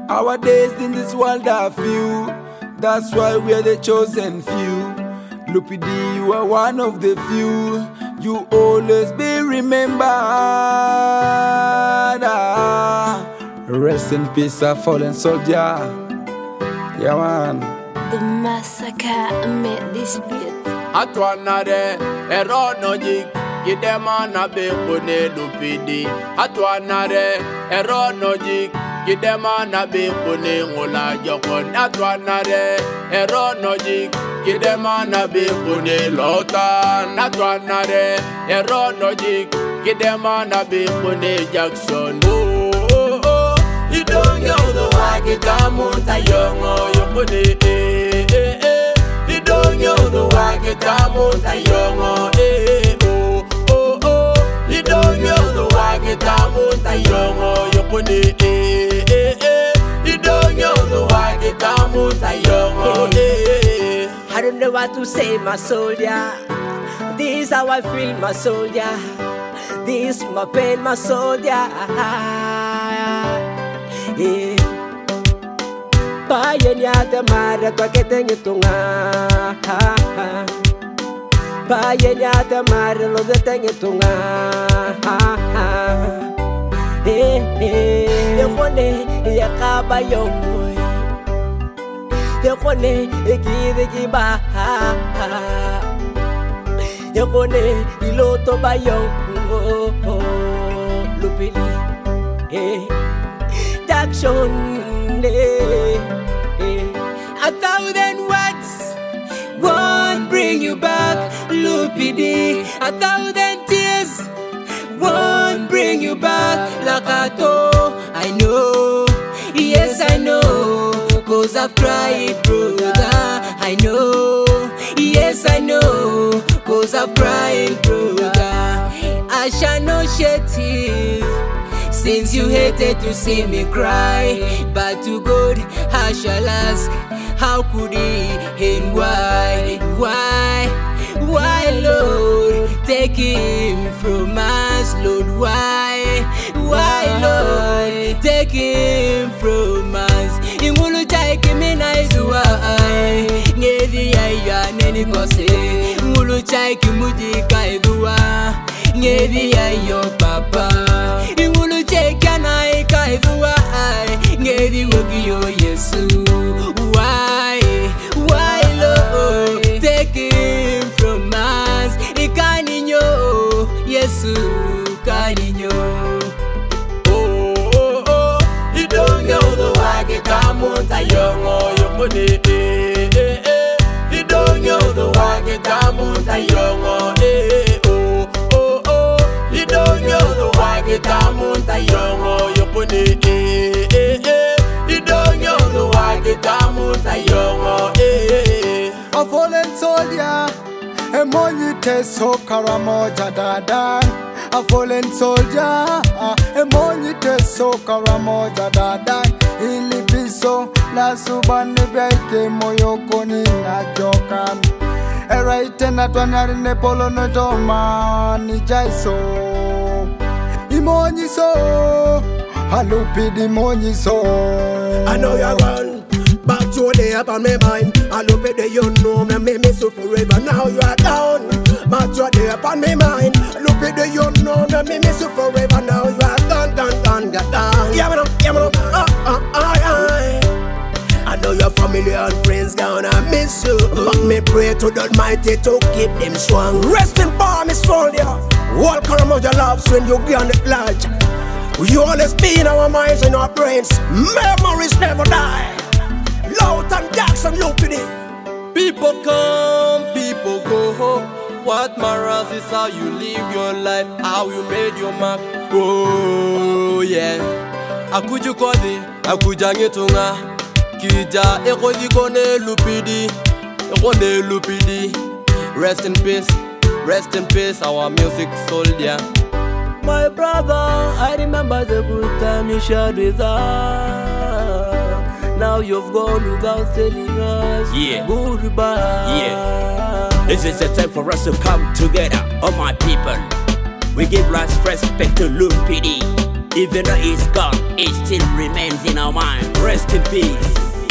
Our days in this world are few, that's why we are the chosen few. Lupi D, you are one of the few, you always be remembered. Rest in peace, a fallen soldier. Yeah, man. The massacre made this beat. Atwanare, eronojik, kidemana be pone lupidi. Atwanare, eronojik, kidemana be pone ngola jokon. Atwanare, eronojik, kidemana be pone lotan. Atwanare, eronojik, kidemana be pone Jackson. Oh, oh, oh, you don't know the way kitamunta yongo yopone don't know the way kitamunta yongo oh oh oh. You don't know the way kitamunta yongo yopone You don't know the way kitamunta yongo I don't know what to say, my soldier. This is how I feel, my soldier. This is my pain, my soldier. Yeah. Bayan yata mara kwa keteng itunga. Bayan yata mara lo deteng itunga. Yekone yakaba yomoy. Yekone ikide kiba. Yekone iloto bayong. Lupili. Jackson. 1,000 words won't bring you back, Lupi D. 1,000 tears won't bring you back, Lakato. I know, yes I know, 'cause I've cried, brother. I know, yes I know, 'cause I've cried, brother. I shall not shed tears, since you hated to see me cry. But to God I shall ask, how could he and why? Why, Lord, take him from us, Lord, why, Lord, take him from us? Ingulu chaiki mina izuai, ngedi ya neni kose. Ingulu chaiki mujika idua, ngedi ya papa. Ingulu chaiki anaika idua, ngedi wogiyo Yesu. Why, Lord, take him from us? Ikaninyo, Yesu, kaninyo. Oh, oh, oh, you don't know the way kitamunta yongo yopone You don't know the way kitamunta yongo oh, oh, oh, you don't know the way kitamunta yongo yopone You don't know the way kitamunta yongo A fallen soldier, a monite sokara moja dadan. A fallen soldier, a monite sokara moja dadan. Ilipiso la subani beke moyokoni na jokan. A right and at one are in the polo no doma ni jaiso. Imoni so, a lupi di moni so. I know you're gone. Back to the up on my mind. I look at the you know me make me so forever. Now you are down. Back to the up on my mind. Look at the you know me make me so forever. Now you are gone. Yeah, man, I know your family and friends gonna miss you, but me pray to the Almighty to keep them strong. Rest in power, Miss Foldia. Welcome of your loves when you get on the lodge. You always be in our minds and our brains. Memories never die. Lowton Jackson, Lupi. People come, people go. What matters is how you live your life, how you made your mark. Oh yeah. Akuju kodi, akuja ngetunga. Kija ekodi kone Lupi D, kone Lupi D. Rest in peace, our music soldier. My brother, I remember the good time you shared with us. Now you've gone without telling us goodbye. This is the time for us to come together, all my people. We give last respect to Lupi D. Even though it's gone, it still remains in our mind. Rest in peace.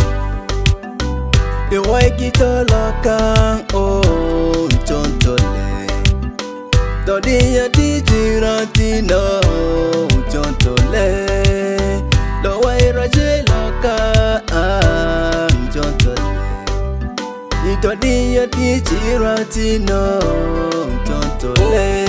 Iwaikitoloka oh chontole Todia tijiratina chontole Lowaira jeloka chontole Todia tijiratina chontole